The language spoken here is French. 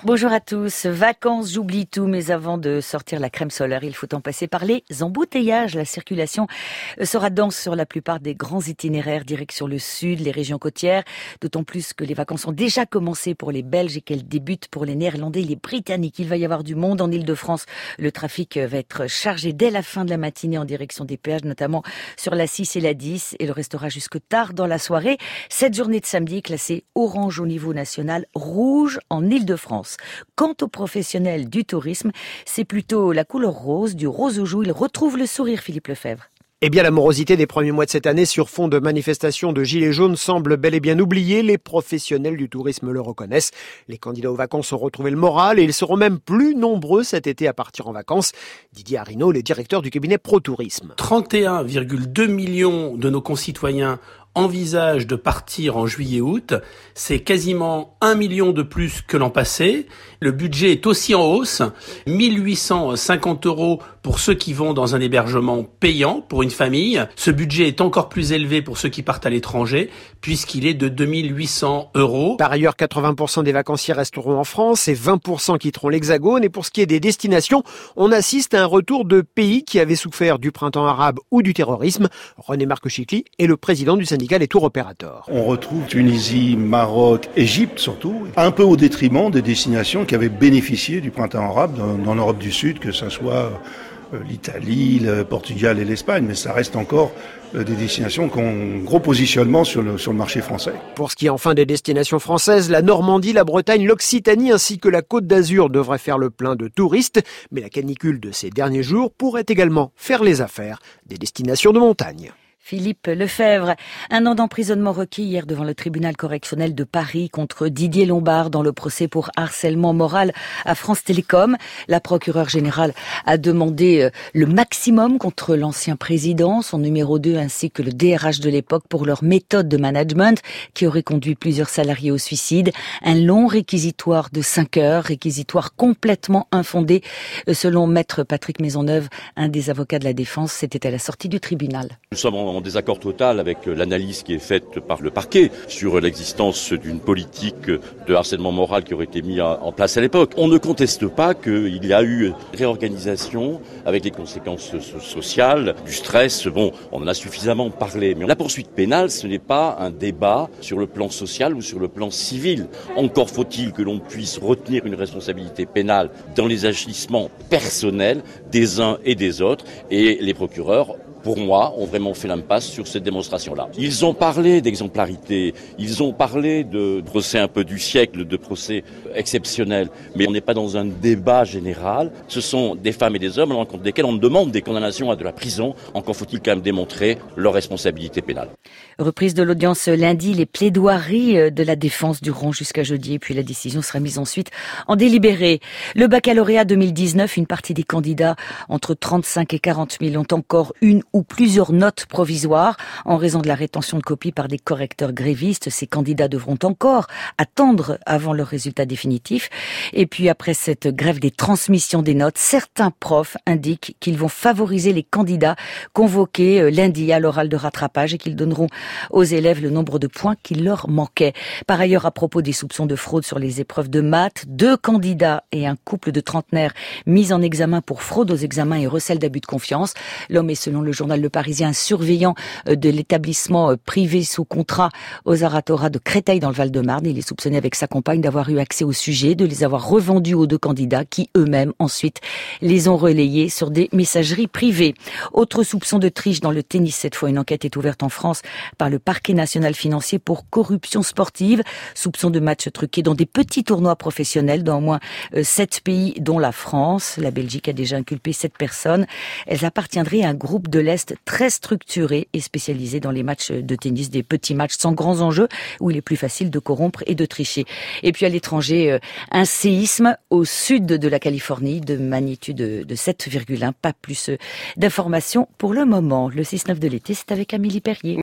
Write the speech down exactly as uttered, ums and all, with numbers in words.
Bonjour à tous. Vacances, j'oublie tout, mais avant de sortir la crème solaire, il faut en passer par les embouteillages. La circulation sera dense sur la plupart des grands itinéraires direction le sud, les régions côtières, d'autant plus que les vacances ont déjà commencé pour les Belges et qu'elles débutent pour les Néerlandais et les Britanniques. Il va y avoir du monde en Île-de-France. Le trafic va être chargé dès la fin de la matinée en direction des péages, notamment sur la six et la dix, et le restera jusque tard dans la soirée. Cette journée de samedi est classée orange au niveau national, rouge en Île-de-France. Quant aux professionnels du tourisme, c'est plutôt la couleur rose, du rose aux joues. Ils retrouvent le sourire, Philippe Lefebvre. Eh bien, la morosité des premiers mois de cette année sur fond de manifestations de gilets jaunes semble bel et bien oubliée. Les professionnels du tourisme le reconnaissent. Les candidats aux vacances ont retrouvé le moral et ils seront même plus nombreux cet été à partir en vacances. Didier Arinaud, le directeur du cabinet ProTourisme. trente et un virgule deux millions de nos concitoyens envisagent de partir en juillet-août. C'est quasiment un million de plus que l'an passé. Le budget est aussi en hausse. mille huit cent cinquante euros pour ceux qui vont dans un hébergement payant pour une famille. Ce budget est encore plus élevé pour ceux qui partent à l'étranger, puisqu'il est de deux mille huit cents euros. Par ailleurs, quatre-vingts pour cent des vacanciers resteront en France et vingt pour cent quitteront l'Hexagone. Et pour ce qui est des destinations, on assiste à un retour de pays qui avaient souffert du printemps arabe ou du terrorisme. René Marcochicli est le président du syndicat des tours opérateurs. On retrouve Tunisie, Maroc, Égypte surtout, un peu au détriment des destinations qui avaient bénéficié du printemps arabe dans, dans l'Europe du Sud, que ce soit l'Italie, le Portugal et l'Espagne, mais ça reste encore des destinations qui ont un gros positionnement sur le, sur le marché français. Pour ce qui est enfin des destinations françaises, la Normandie, la Bretagne, l'Occitanie ainsi que la Côte d'Azur devraient faire le plein de touristes, mais la canicule de ces derniers jours pourrait également faire les affaires des destinations de montagne. Philippe Lefebvre. Un an d'emprisonnement requis hier devant le tribunal correctionnel de Paris contre Didier Lombard dans le procès pour harcèlement moral à France Télécom. La procureure générale a demandé le maximum contre l'ancien président, son numéro deux ainsi que le D R H de l'époque pour leur méthode de management qui aurait conduit plusieurs salariés au suicide. Un long réquisitoire de cinq heures, réquisitoire complètement infondé selon maître Patrick Maisonneuve, un des avocats de la défense. C'était à la sortie du tribunal. Nous sommes en désaccord total avec l'analyse qui est faite par le parquet sur l'existence d'une politique de harcèlement moral qui aurait été mise en place à l'époque. On ne conteste pas qu'il y a eu réorganisation avec les conséquences sociales, du stress. Bon, on en a suffisamment parlé. Mais la poursuite pénale, ce n'est pas un débat sur le plan social ou sur le plan civil. Encore faut-il que l'on puisse retenir une responsabilité pénale dans les agissements personnels des uns et des autres. Et les procureurs, pour moi, ont vraiment fait l'impasse sur cette démonstration-là. Ils ont parlé d'exemplarité, ils ont parlé de procès un peu du siècle, de procès exceptionnels, mais on n'est pas dans un débat général. Ce sont des femmes et des hommes à l'encontre desquels on demande des condamnations à de la prison. Encore faut-il quand même démontrer leur responsabilité pénale. Reprise de l'audience lundi, les plaidoiries de la défense dureront jusqu'à jeudi, et puis la décision sera mise ensuite en délibéré. Le baccalauréat deux mille dix-neuf, une partie des candidats entre trente-cinq et quarante mille ont encore une ou plusieurs notes provisoires en raison de la rétention de copies par des correcteurs grévistes. Ces candidats devront encore attendre avant leur résultat définitif. Et puis après cette grève des transmissions des notes, certains profs indiquent qu'ils vont favoriser les candidats convoqués lundi à l'oral de rattrapage et qu'ils donneront aux élèves le nombre de points qui leur manquaient. Par ailleurs, à propos des soupçons de fraude sur les épreuves de maths, deux candidats et un couple de trentenaires mis en examen pour fraude aux examens et recel d'abus de confiance. L'homme est, selon le journal Le Parisien, un surveillant de l'établissement privé sous contrat aux Aratora de Créteil dans le Val-de-Marne. Il est soupçonné avec sa compagne d'avoir eu accès aux sujets, de les avoir revendus aux deux candidats qui eux-mêmes ensuite les ont relayés sur des messageries privées. Autre soupçon de triche dans le tennis, cette fois une enquête est ouverte en France par le parquet national financier pour corruption sportive. Soupçon de matchs truqués dans des petits tournois professionnels dans au moins sept pays dont la France. La Belgique a déjà inculpé sept personnes. Elles appartiendraient à un groupe de l'Est très structuré et spécialisé dans les matchs de tennis, des petits matchs sans grands enjeux où il est plus facile de corrompre et de tricher. Et puis à l'étranger, un séisme au sud de la Californie de magnitude de sept virgule un. Pas plus d'informations pour le moment. Le six neuf de l'été, c'est avec Amélie Perrier.